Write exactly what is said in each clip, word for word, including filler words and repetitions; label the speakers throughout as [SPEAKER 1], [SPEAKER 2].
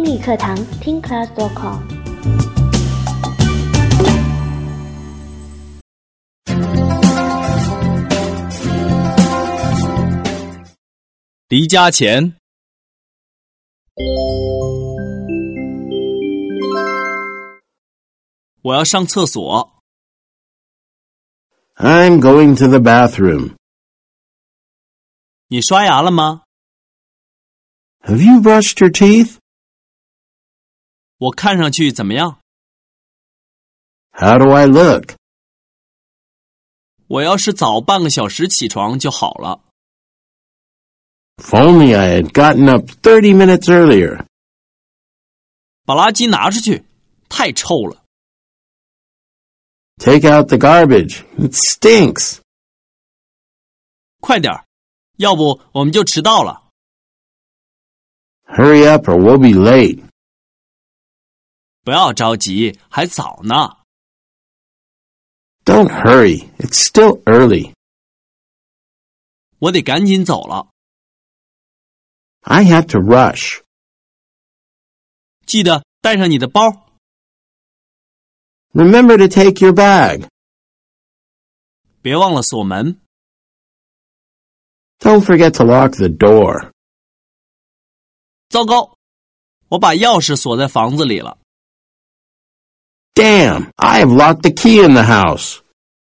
[SPEAKER 1] 英语课堂听 class 点 com。
[SPEAKER 2] 离家前，我要上厕所。
[SPEAKER 3] I'm going to the bathroom.
[SPEAKER 2] 你刷牙了吗？
[SPEAKER 3] Have you brushed your teeth?
[SPEAKER 2] 我看上去怎么样？
[SPEAKER 3] How do I look?
[SPEAKER 2] 我要是早半个小时起床就好了。
[SPEAKER 3] If only I had gotten up thirty minutes earlier.
[SPEAKER 2] 把垃圾拿出去，太臭了。
[SPEAKER 3] Take out the garbage. It stinks.
[SPEAKER 2] 快点，要不我们就迟到了。
[SPEAKER 3] Hurry up or we'll be late.
[SPEAKER 2] 不要着急，还早呢。
[SPEAKER 3] Don't hurry. It's still early.
[SPEAKER 2] 我得赶紧走了。
[SPEAKER 3] I have to rush.
[SPEAKER 2] 记得带上你的包。
[SPEAKER 3] Remember to take your bag.
[SPEAKER 2] 别忘了锁门。
[SPEAKER 3] Don't forget to lock the door.
[SPEAKER 2] 糟糕，我把钥匙锁在房子里了。
[SPEAKER 3] Damn, I have locked the key in the house.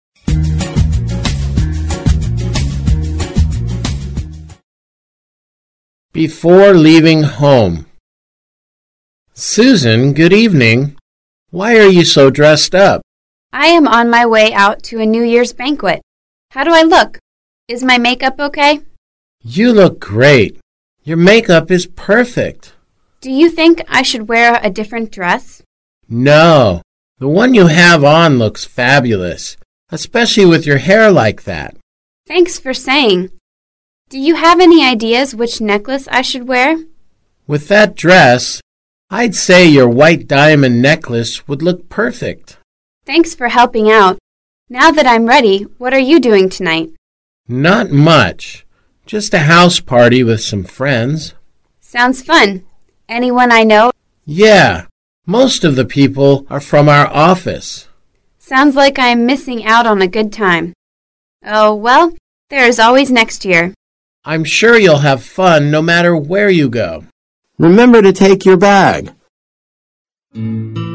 [SPEAKER 4] Before leaving home. Susan, good evening. Why are you so dressed up?
[SPEAKER 5] I am on my way out to a New Year's banquet. How do I look? Is my makeup okay?
[SPEAKER 4] You look great. Your makeup is perfect.
[SPEAKER 5] Do you think I should wear a different dress?
[SPEAKER 4] No, the one you have on looks fabulous, especially with your hair like that.
[SPEAKER 5] Thanks for saying. Do you have any ideas which necklace I should wear?
[SPEAKER 4] With that dress, I'd say your white diamond necklace would look perfect.
[SPEAKER 5] Thanks for helping out. Now that I'm ready, what are you doing tonight?
[SPEAKER 4] Not much. Just a house party with some friends.
[SPEAKER 5] Sounds fun. Anyone I know?
[SPEAKER 4] Yeah, most of the people are from our office.
[SPEAKER 5] Sounds like I'm missing out on a good time. Oh, well, there is always next year.
[SPEAKER 4] I'm sure you'll have fun no matter where you go.
[SPEAKER 3] Remember to take your bag.